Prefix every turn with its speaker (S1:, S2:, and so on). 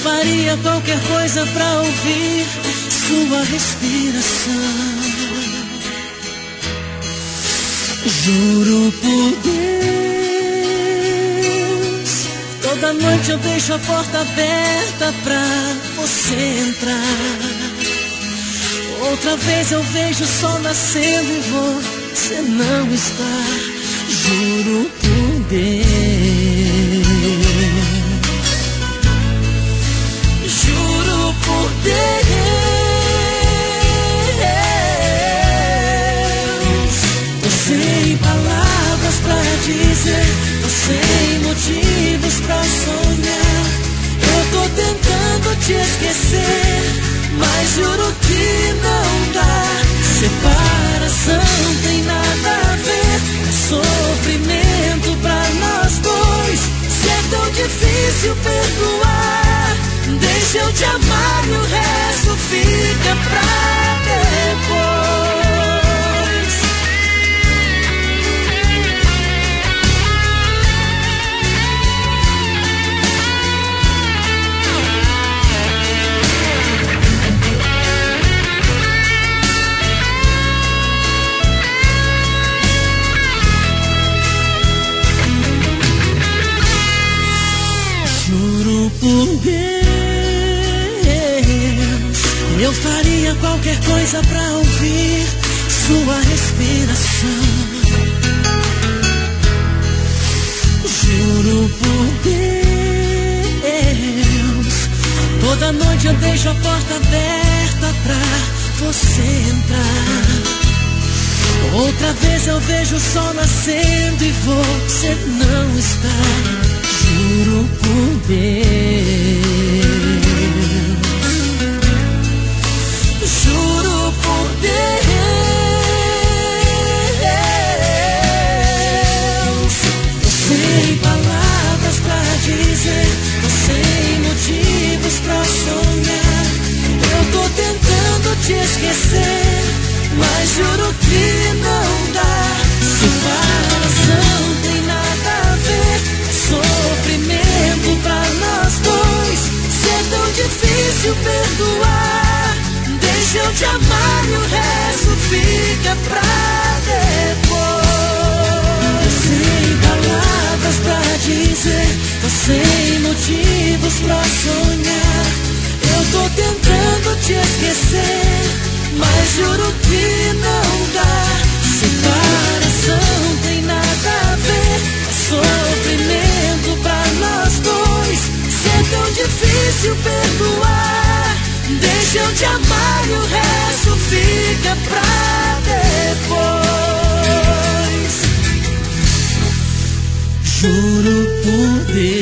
S1: faria qualquer coisa pra ouvir sua respiração. Juro por Deus, toda noite eu deixo a porta aberta pra você entrar. Outra vez eu vejo o sol nascendo e você não está. Juro por Deus, juro por Deus. Tô sem palavras pra dizer, tô sem motivos pra sonhar. Eu tô tentando te esquecer, mas juro que não dá. Separação tem nada a ver, é sofrimento pra nós dois. Se é tão difícil perdoar, deixa eu te amar e o resto fica pra depois. Por Deus, eu faria qualquer coisa pra ouvir sua respiração. Juro por Deus, toda noite eu deixo a porta aberta pra você entrar. Outra vez eu vejo o sol nascendo e você não está. Juro por Deus, juro por Deus. Tô sem palavras pra dizer, tô sem motivos pra sonhar. Eu tô tentando te esquecer, mas juro que não dá. Separação tem nada a ver, sofrimento pra nós dois. Se é tão difícil perdoar, deixa eu te amar e o resto fica pra depois. Sem palavras pra dizer, tô sem motivos pra sonhar. Eu tô tentando te esquecer, mas juro que não dá. Separação tem nada a ver, é sofrimento pra nós dois. Se é tão difícil perdoar, deixa eu te amar e o resto fica pra depois. Juro por Deus.